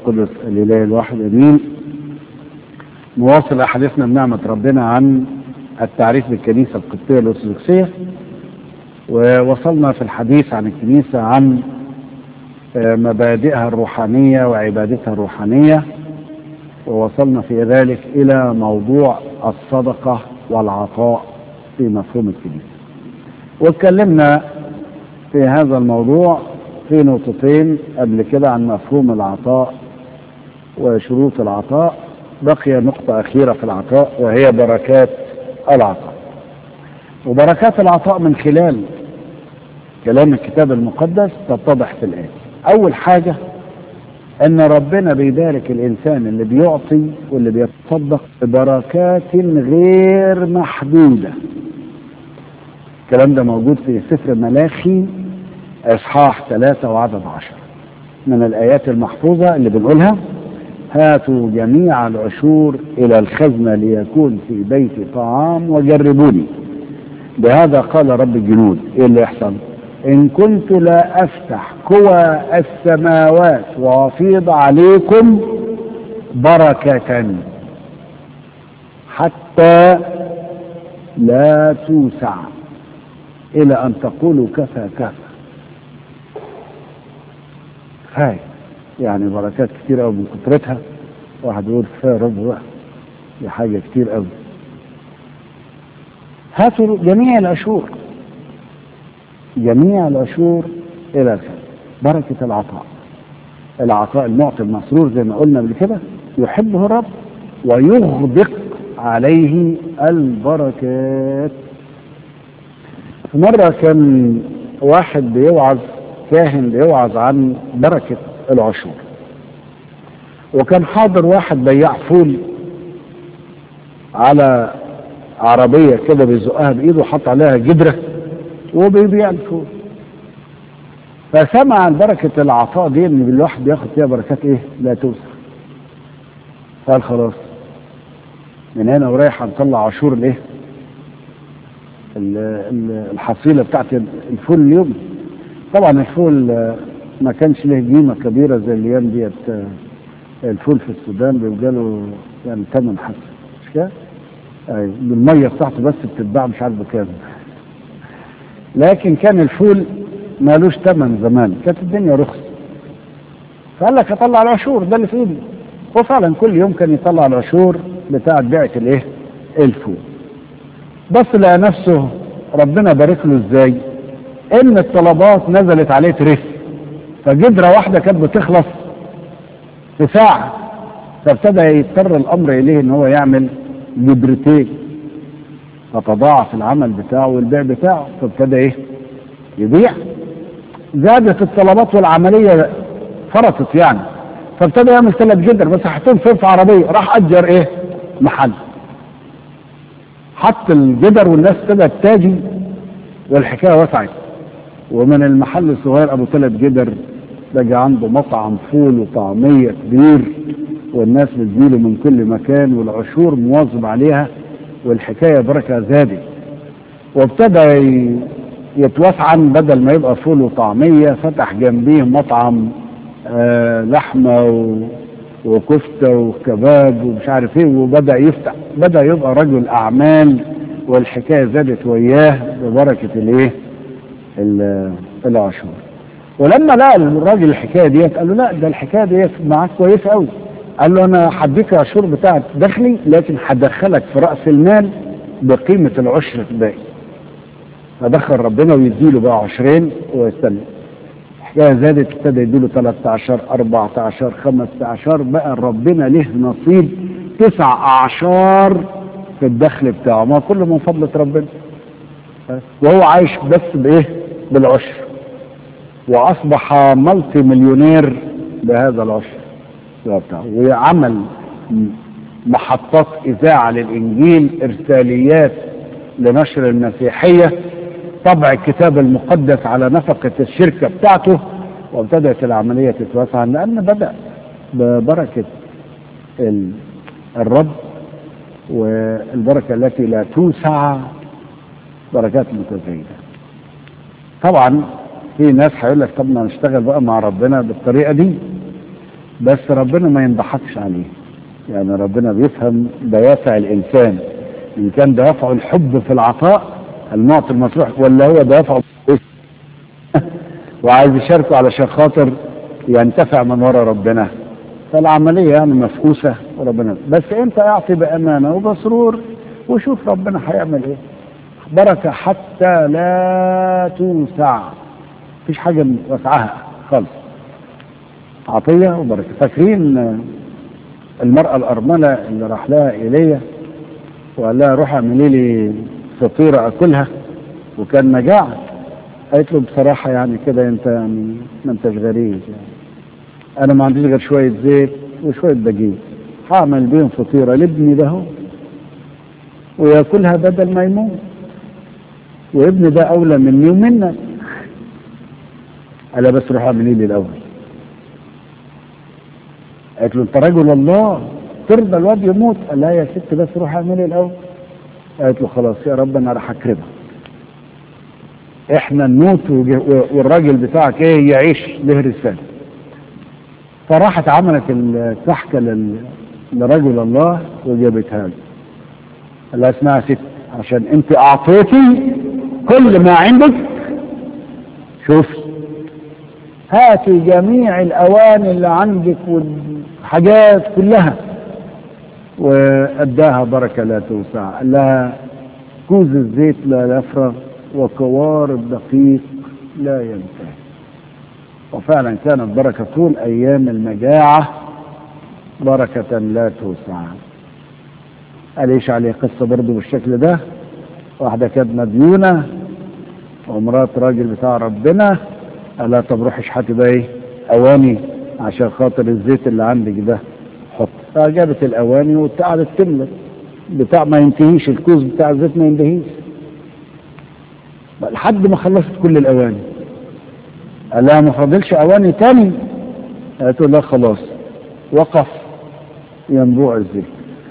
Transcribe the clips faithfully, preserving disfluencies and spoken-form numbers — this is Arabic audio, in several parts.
القدس الإله الواحد أمين. نواصل أحاديثنا بنعمة ربنا عن التعريف بالكنيسة القبطية الأرثوذكسية، ووصلنا في الحديث عن الكنيسة عن مبادئها الروحانية وعبادتها الروحانية، ووصلنا في ذلك إلى موضوع الصدقة والعطاء في مفهوم الكنيسة، واتكلمنا في هذا الموضوع في نقطتين قبل كده عن مفهوم العطاء وشروط العطاء. بقي نقطة أخيرة في العطاء وهي بركات العطاء. وبركات العطاء من خلال كلام الكتاب المقدس تتضح في الآية. أول حاجة أن ربنا بيبارك الإنسان اللي بيعطي واللي بيتصدق ببركات غير محدودة. الكلام ده موجود في سفر ملاخي إصحاح ثلاثة وعدد عشر، من الآيات المحفوظة اللي بنقولها: هاتوا جميع العشور إلى الخزنة ليكون في بيتي طعام وجربوني، بهذا قال رب الجنود. إيه اللي يحصل؟ إن كنت لا أفتح قوى السماوات وأفيض عليكم بركة حتى لا توسع إلى أن تقولوا كفى كفى. هاي يعني بركات كتير قوي من كترتها واحد يقول كفايه رب بقى، دي حاجه كتير قوي. هاتوا جميع العشور جميع العشور الى الخير. بركه العطاء، العطاء المعطي المسرور زي ما قلنا قبل كده يحبه الرب ويغدق عليه البركات. في مره كان واحد بيوعظ، كاهن بيوعظ عن بركه العشور، وكان حاضر واحد بياع فول على عربية كده بيزقها بإيده وحط عليها جدرة وبيبيع الفول، فسمع عن بركة العطاء دي ان الواحد بياخد فيها بركات ايه لا توسع. قال خلاص من هنا ورايح هنطلع عشور الايه الحصيلة بتاعت الفول اليوم. طبعا الفول ما كانش له قيمة كبيرة زي الايام ديت. الفول في السودان بيبقى له يعني ثمن حسن، مش كده؟ ايوه، المية بتاعته بس بتتباع مش عارف بكام. لكن كان الفول مالوش ثمن زمان، كانت الدنيا رخص. فقال لك اطلع العشور ده اللي في ايدي، وفعلا كل يوم كان يطلع العشور بتاعت بيعة الايه؟ الفول. بس لقى نفسه ربنا بارك له ازاي؟ ان الطلبات نزلت عليه ترف، فجدرة واحدة كانت بتخلص في ساعة، فابتدى يضطر الامر اليه ان هو يعمل جدرتين، فتضاعف العمل بتاعه والبيع بتاعه، فابتدى ايه؟ يبيع. زادت الطلبات والعملية فرطت يعني، فابتدى يعمل ثلاث جدر بس حطهم فين؟ في عربية. راح اجر ايه؟ محل، حط الجدر والناس ابتدت تاجي والحكاية وسعت، ومن المحل الصغير ابو ثلاث جدر بقى عنده مطعم فول وطعمية كبير، والناس بتجيله من كل مكان والعشور مواظب عليها، والحكاية بركة زادت. وابتدى يتوسع، بدل ما يبقى فول وطعمية فتح جنبيه مطعم آه لحمة وكفتة وكباب ومش عارف ايه، وبدأ يفتح، بدأ يبقى رجل أعمال، والحكاية زادت وياه ببركة الايه؟ العشور. ولما لقى الراجل الحكايه ديت قال له لا، ده الحكايه ديت معاك كويسه قوي. قال له انا هديك عشور بتاعت دخلي، لكن هدخلك في راس المال بقيمه العشر الباقي. فدخل ربنا ويديله بقى عشرين ويستنى. الحكايه زادت، ابتدى يديله ثلاثة عشر أربعة عشر خمسة عشر، بقى ربنا له نصيب تسع اعشار في الدخل بتاعه، ما كله من فضله ربنا، وهو عايش بس بايه؟ بالعشر. واصبح ملتي مليونير بهذا العشر بتاعه، وعمل محطات اذاعه للانجيل، ارساليات لنشر المسيحيه، طبع الكتاب المقدس على نفقه الشركه بتاعته، وابتدت العمليه تتوسع لان بدا ببركه الرب، والبركه التي لا توسع بركات متزايده. طبعا في ناس هيقول لك طب ما نشتغل بقى مع ربنا بالطريقه دي. بس ربنا ما ينضحكش عليه. يعني ربنا بيفهم دوافع الإنسان، إن كان دوافعه الحب في العطاء المعطي المصروح، ولا هو دوافعه وعايز يشاركه علشان خاطر ينتفع من وراء ربنا. فالعملية يعني مفقوسة وربنا، بس انت اعطي بأمانة وبسرور وشوف ربنا هيعمل ايه. بركة حتى لا توسع، مفيش حاجة وسعها خالص، عطية وبركة. فاكرين المرأة الأرملة اللي راح لها إيليا وقال لها روح اعملي لي فطيرة أكلها وكان مجاعة؟ قالت له بصراحة يعني كده انت يعني ما انتش غريب، يعني انا ما عنديش غير شوية زيت وشوية دقيق، هعمل بيهم فطيرة لابني ده وياكلها بدل ما يموت، وابني ده اولى مني ومنك. قال بس روح اعملي لي الاول. قالت له انت رجل الله ترضى الواد يموت؟ قال لها يا ست بس روح اعملي الاول. قالت له خلاص يا رب انا راح اكرمك، احنا نموت والراجل بتاعك ايه يعيش له رسالة. فراحت عملت الكحكة لرجل الله وجابتها له. قال لها اسمعي يا ست، عشان انت اعطيتي كل ما عندك، شوف هاتي جميع الاواني اللي عندك والحاجات كلها، واداها بركة لا توسع. قال لها كوز الزيت لا يفرغ وكوار الدقيق لا ينتهي. وفعلا كانت بركة طول ايام المجاعة بركة لا توسع. قال ايش عليه قصة برضه بالشكل ده. واحدة كانت مديونة ومرات راجل بتاع ربنا، قال لها طب روحي اشحتي بقى ايه اواني عشان خاطر الزيت اللي عندك ده حط. فجابت الاواني وقعدت تملى بتاع ما ينتهيش، الكوز بتاع الزيت ما ينتهيش لحد ما خلصت كل الاواني. قال لها ما فاضلش اواني تاني؟ قالت له لا خلاص. وقف ينبوع الزيت.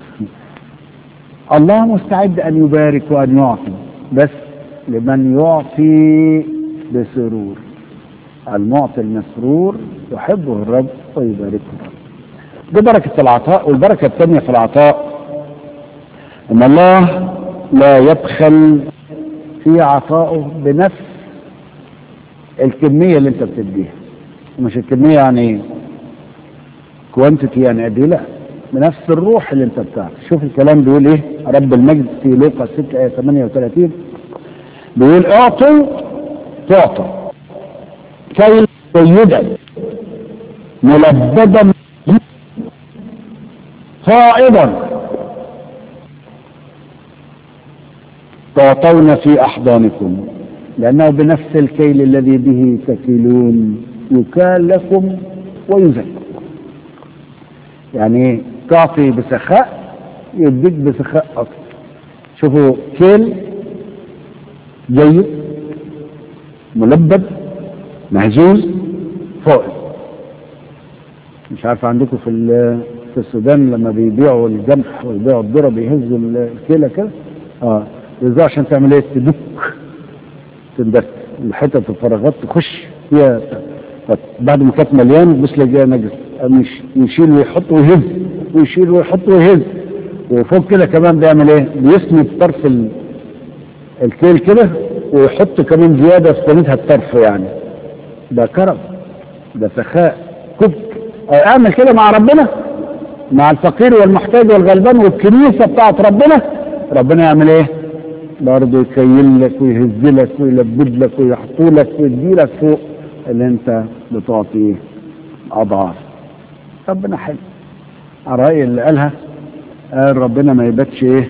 الله مستعد ان يبارك وان يعطي، بس لمن يعطي بسرور. المعطي المسرور يحبه الرب ويباركه الرب. دي بركة العطاء. والبركة الثانية في العطاء ان الله لا يبخل في عطائه بنفس الكمية اللي انت بتديها. مش الكمية يعني كوانتيتي يعني قد ايه، لا، بنفس الروح اللي انت بتاعها. شوف الكلام بيقول ايه رب المجد في لوقا ستة آية ثمانية وثلاثين، بيقول اعطوا تعطوا كي جيدا ملبدا فائضا تعطون في احضانكم، لانه بنفس الكيل الذي به تكيلون يكال لكم ويزكى. يعني تعطي بسخاء يديك بسخاء اكثر. شوفوا كيل جيد ملبد مهزوز فائض. مش عارف عندكم في في السودان لما بيبيعوا الجمح ويبيعوا الذره بيهزوا الكيله كده، اه يهزوها عشان تعمل ايه؟ تدك تندك الحتت الفراغات تخش فيها. بعد ما كانت مليان بس لقيها نجس، يشيل ويحط ويهز ويشيل ويحط ويهز. وفوق كده كمان بيعمل ايه؟ بيسند طرف الكيل كده ويحط كمان زياده في سندها الطرف. يعني ده كرم، ده سخاء. كنت اعمل كده مع ربنا، مع الفقير والمحتاج والغلبان والكنيسه بتاعت ربنا. ربنا يعمل ايه؟ برضه يكيل لك ويهز لك ويلبد لك ويحطوا لك ويدي لك فوق اللي انت بتعطيه اضعاف. ربنا حلو. الرأي اللي قالها قال ربنا ما يباتش ايه؟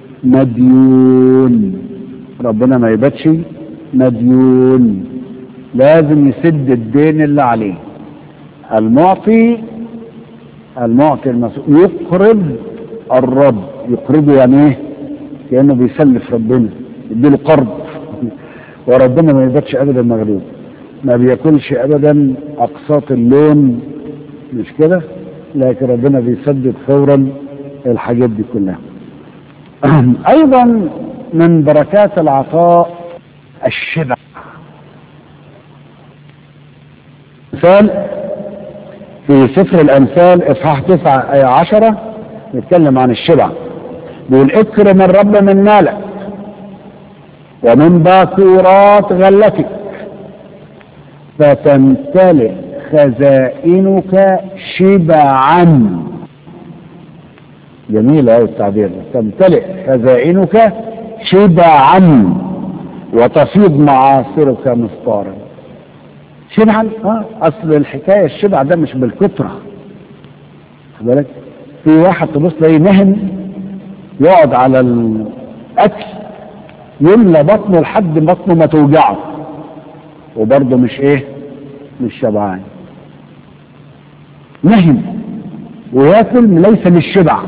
مديون. ربنا ما يباتش مديون، لازم يسد الدين اللي عليه. المعطي المعطي المسؤول يقرض الرب. يقرضه يعني ايه؟ كأنه بيسلف ربنا، يديله قرض. وربنا ما يباتش ابدا مغلوب، ما بياكلش ابدا اقساط اللون، مش كده؟ لكن ربنا بيسدد فورا الحاجات دي كلها. ايضا من بركات العطاء الشبع. مثال في سفر الأمثال إصحاح تسعة آية عشرة نتكلم عن الشبع. بيقول اكرم الرب من مالك ومن باكورات غلتك فتمتلئ خزائنك شبعا. جميل أوي التعبير ده، تمتلئ خزائنك شبعا وتفيض معاصرك مفطارا. شبعا اه اصل الحكايه الشبع ده مش بالكثره. خد بالك، في واحد تبص تلاقيه مهن يقعد على الاكل يملى بطنه لحد بطنه ما توجعه وبرضه مش ايه، مش شبعان. مهن وياكل ليس للشبع.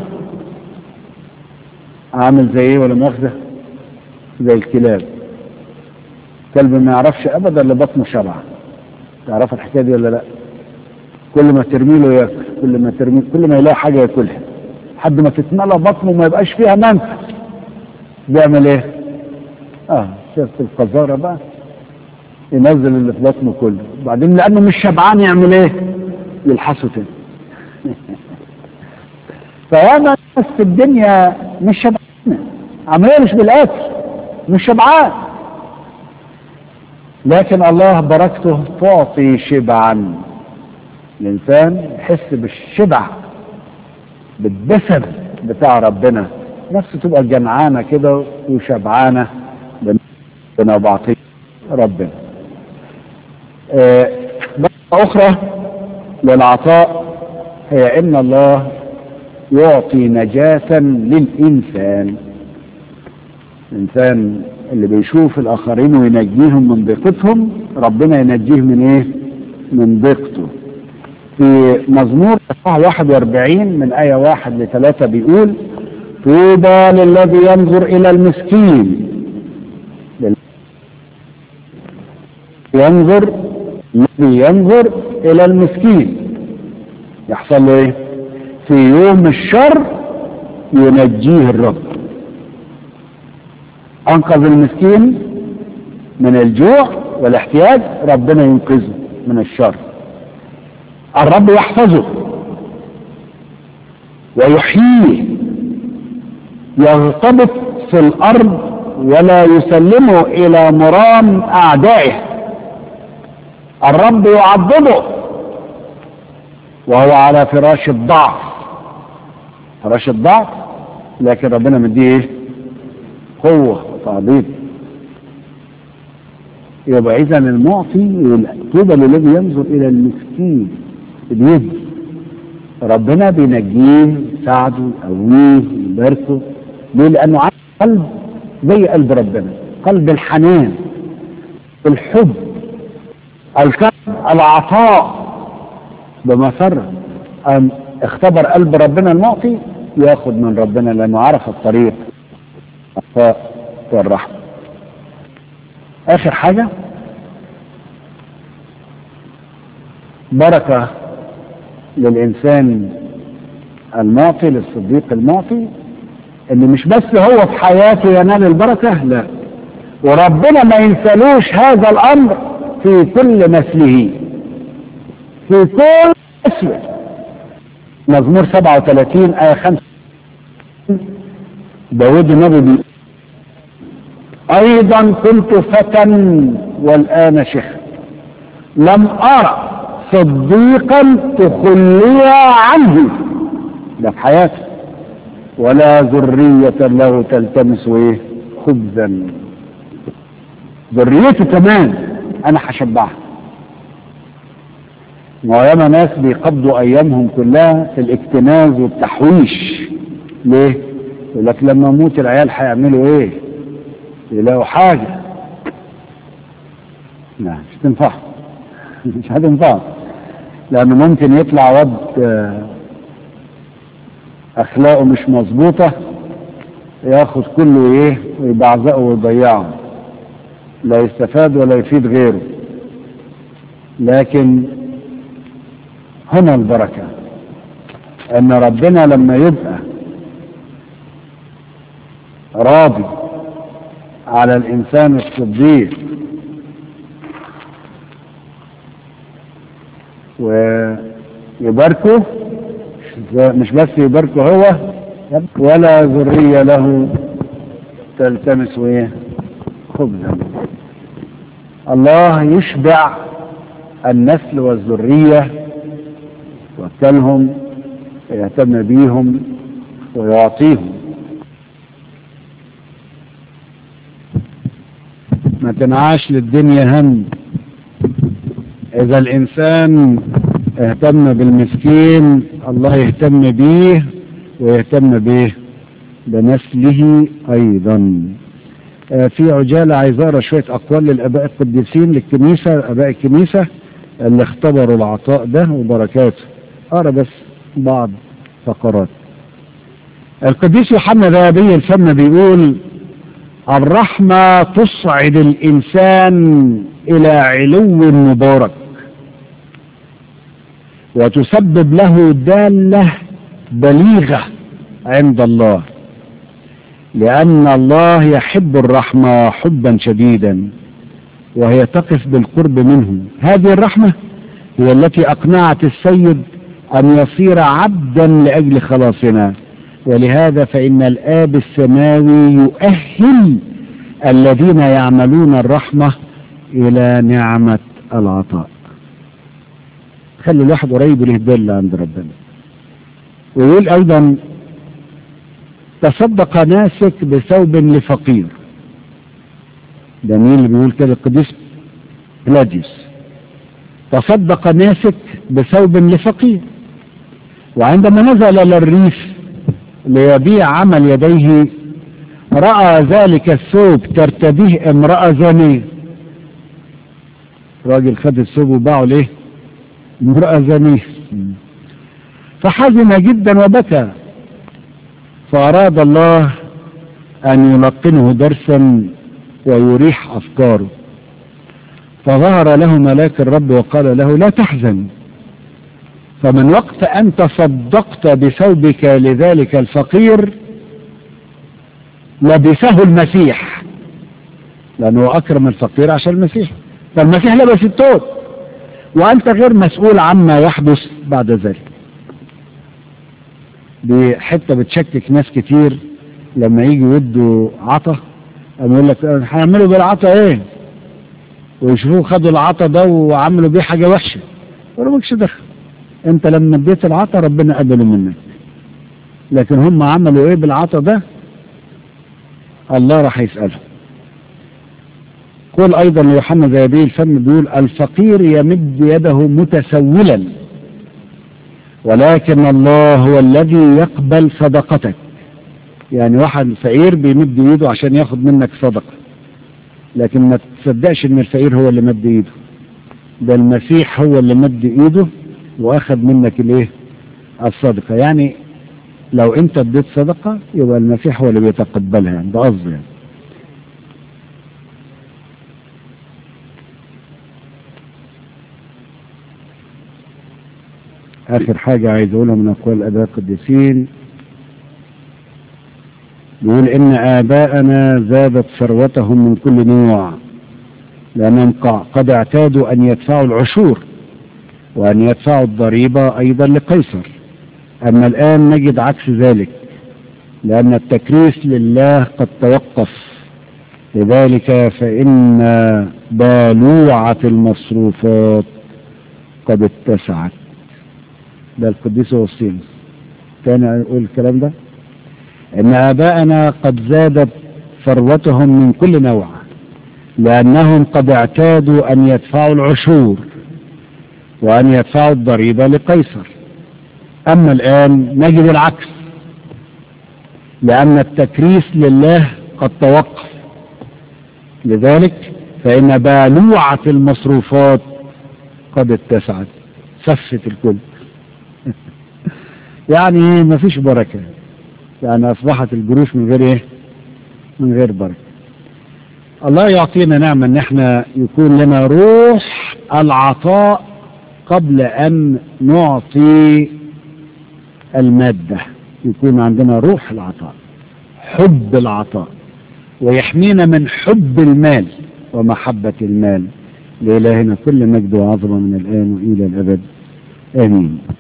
عامل زي ايه ولا مؤاخذه؟ زي الكلاب. كلب ما يعرفش ابدا اللي بطنه شبع. تعرف الحكايه دي ولا لا؟ كل ما ترمي له ياكل، كل ما ترمي كل ما يلاقي حاجه ياكلها لحد ما تتملى بطنه وما يبقاش فيها منفذ. بيعمل ايه؟ اه شفت القذاره بقى، ينزل اللي في بطنه كله، وبعدين لانه مش شبعان يعمل ايه؟ يلحسه تاني. فانا ناس في الدنيا مش شبعانه، عمليه مش بالاكل، مش شبعان، لكن الله بركته تعطي شبعا. الانسان يحس بالشبع بالدسم بتاع ربنا، نفسه تبقى جنعانه كده وشبعانه بنا بعطيه ربنا. آه اخرى للعطاء هي ان الله يعطي نجاة للإنسان. الإنسان اللي بيشوف الآخرين وينجيهم من ضيقتهم، ربنا ينجيه من إيه؟ من ضيقته. في مزمور واحد وأربعين من آية واحد لثلاثة بيقول طوبى للذي ينظر إلى المسكين، ينظر الذي ينظر إلى المسكين يحصل له إيه؟ في يوم الشر ينجيه الرب. انقذ المسكين من الجوع والاحتياج، ربنا ينقذه من الشر. الرب يحفظه ويحييه، يغتبط في الارض ولا يسلمه الى مرام اعدائه. الرب يعضده وهو على فراش الضعف، فراش الضعف، لكن ربنا مديه ايه؟ قوة وتعضيد. يبقى اذا المعطي طوبى للذي ينظر الى المسكين بيد، ربنا بينجيه، يساعده، يقويه، يباركه. ليه؟ لانه عنده قلب زي قلب ربنا، قلب الحنان، الحب، الكرم، العطاء بمسرة. أم اختبر قلب ربنا المعطي ياخد من ربنا لانه عرف الطريق العطاء والرحمة. اخر حاجة بركة للانسان المعطي، للصديق المعطي، اللي مش بس هو في حياته ينال البركة، لا، وربنا ما ينسلوش هذا الامر في كل مثله، في كل مثله. مزمور سبعة وثلاثين آية خمسة داود النبي بيقول أيضا كنت فتى والآن شيخ، لم أرى صديقا تخلي عنه، ده في حياته، ولا ذرية له تلتمس ايه؟ خبزا. ذريته كمان أنا هشبعها. وياما ناس بيقضوا ايامهم كلها في الاكتناز والتحويش. ليه؟ يقول لك لما اموت العيال هيعملوا ايه؟ يلاقوا حاجه. لا مش تنفع، مش هتنفع، لانه ممكن يطلع واد اخلاقه مش مظبوطه ياخد كله ايه ويبعزقه ويضيعه، لا يستفاد ولا يفيد غيره. لكن هنا البركة ان ربنا لما يبقى راضي على الانسان الصديق يباركه، مش بس يباركه هو ولا ذرية له تلتمس ايه خبزا. الله يشبع النسل والذرية ويأكلهم ويهتم بيهم ويعطيهم. ما تنعاش للدنيا هم. إذا الإنسان اهتم بالمسكين الله يهتم بيه ويهتم بيه بنسله أيضا. في عجالة عايز أقرأ شوية أقوال للآباء القديسين للكنيسة، آباء الكنيسة اللي اختبروا العطاء ده وبركاته. أقرأ بس بعض فقرات. القديس يوحنا ذهبي الفم بيقول: الرحمة تصعد الإنسان إلى علو مبارك وتسبب له دالة بليغة عند الله، لأن الله يحب الرحمة حبا شديدا وهي تقف بالقرب منه. هذه الرحمة هي التي أقنعت السيد أن يصير عبدا لأجل خلاصنا، ولهذا فإن الآب السماوي يؤهل الذين يعملون الرحمة إلى نعمة العطاء. خلي الواحد قريب له دل عند ربنا. ويقول أيضا: تصدق ناسك بثوب لفقير. ده مين اللي بيقول كده؟ القديس بلاديوس. تصدق ناسك بثوب لفقير، وعندما نزل للريف ليبيع عمل يديه رأى ذلك الثوب ترتديه امرأة زانية. راجل خد الثوب وباعه ليه؟ امرأة زانية. فحزن جدا وبكى، فأراد الله أن يلقنه درسا ويريح أفكاره، فظهر له ملاك الرب وقال له: لا تحزن، فمن وقت أن تصدقت بثوبك لذلك الفقير لبسه المسيح، لأنه أكرم الفقير عشان المسيح، فالمسيح لبس الثوب وأنت غير مسؤول عما يحدث بعد ذلك. دي حتة بتشكك ناس كتير لما يجي يدوا عطا، أما يقول لك هنعملوا بالعطا ايه، ويشوفوه خدوا العطا ده وعملوا بيه حاجة وحشة. ولا مالكش دخل، انت لما اديت العطا ربنا قبله منك، لكن هم عملوا ايه بالعطا ده الله راح يسألهم. قول ايضا ليوحنا ذهبي الفم بيقول: الفقير يمد يده متسولا، ولكن الله هو الذي يقبل صدقتك. يعني واحد فقير بيمد ايده عشان ياخد منك صدقة، لكن ما تصدقش ان الفقير هو اللي مد ايده، ده المسيح هو اللي مد ايده واخد منك الايه؟ الصدقة. يعني لو انت اديت صدقة يبقى المسيح هو اللي بيتقبلها، يعني ده قصدي. يعني اخر حاجة عايز اقولها من اقوال الاباء القديسين، بيقول: ان اباءنا زادت ثروتهم من كل نوع، لانهم قد اعتادوا ان يدفعوا العشور وان يدفعوا الضريبة ايضا لقيصر. اما الان نجد عكس ذلك، لان التكريس لله قد توقف، لذلك فان بالوعة المصروفات قد اتسعت. ده القديس أوغسطينوس. تاني اقول الكلام ده: ان اباءنا قد زادت ثروتهم من كل نوع، لانهم قد اعتادوا ان يدفعوا العشور وان يدفعوا الضريبة لقيصر. اما الان نجد العكس، لان التكريس لله قد توقف، لذلك فان بالوعة المصروفات قد اتسعت، سفت الكل. يعني ما فيش بركة، يعني اصبحت الجروش من غير ايه؟ من غير بركة. الله يعطينا نعمة ان احنا يكون لنا روح العطاء قبل ان نعطي المادة، يكون عندنا روح العطاء، حب العطاء، ويحمينا من حب المال ومحبة المال. لإلهنا كل مجد وعظمة من الآن وإلى الأبد، آمين.